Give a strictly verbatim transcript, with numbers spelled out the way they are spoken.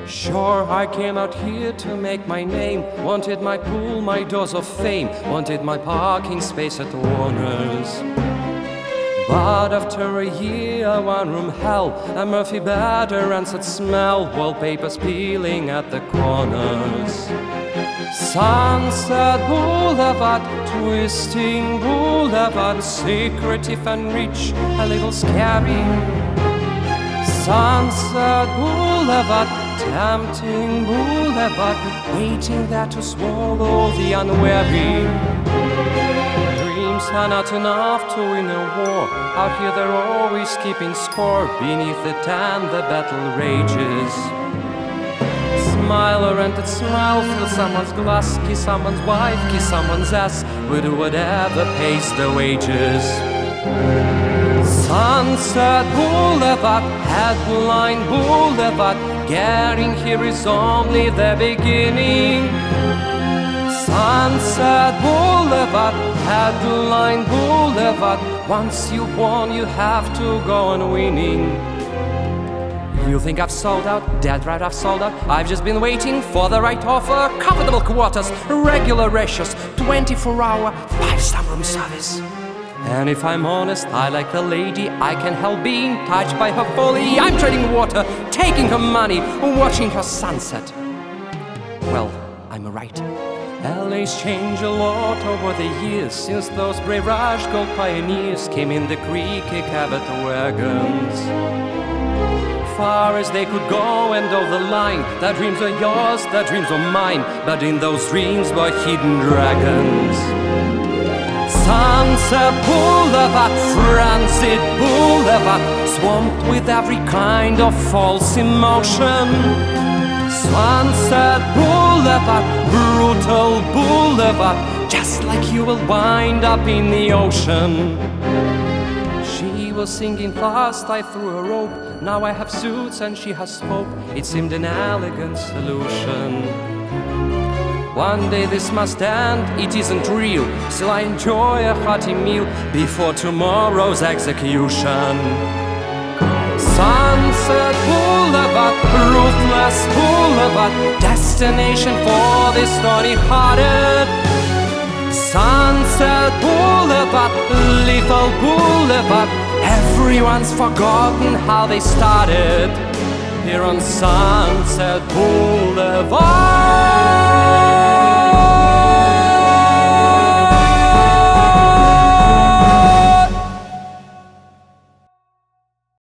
Sure, I came out here to make my name. Wanted my pool, my dose of fame. Wanted my parking space at Warner's. But after a year, a one-room hell, a Murphy bed, a rancid smell, wallpapers peeling at the corners. Sunset Boulevard, twisting boulevard, secretive and rich, a little scary. Sunset Boulevard, tempting boulevard, waiting there to swallow the unwary. Dreams are not enough to win a war. Out here they're always keeping score. Beneath the tan the battle rages. Smile a rented smile, fill someone's glass, kiss someone's wife, kiss someone's ass. We do whatever pays the wages. Sunset Boulevard, headline boulevard, getting here is only the beginning. Sunset Boulevard, headline boulevard, once you won you have to go on winning. You think I've sold out? Dead right, I've sold out. I've just been waiting for the right offer. Comfortable quarters, regular ratios, twenty-four hour, five-star room service. And if I'm honest, I like the lady. I can't help being touched by her folly. I'm trading water, taking her money, watching her sunset. Well, I'm right. L A's changed a lot over the years, since those brave Rush Gold pioneers came in the creaky Cabot wagons. Far as they could go and over the line, their dreams are yours, their dreams are mine, but in those dreams were hidden dragons. Sunset Boulevard, Rancid Boulevard, swamped with every kind of false emotion. Sunset Boulevard, brutal boulevard, just like you will wind up in the ocean. She was singing fast, I threw a rope. Now I have suits and she has hope. It seemed an elegant solution. One day this must end, it isn't real. Still I enjoy a hearty meal before tomorrow's execution. Sunset Boulevard, ruthless boulevard, destination for the stony-hearted. Sunset Boulevard, lethal boulevard, everyone's forgotten how they started. Here on Sunset Boulevard.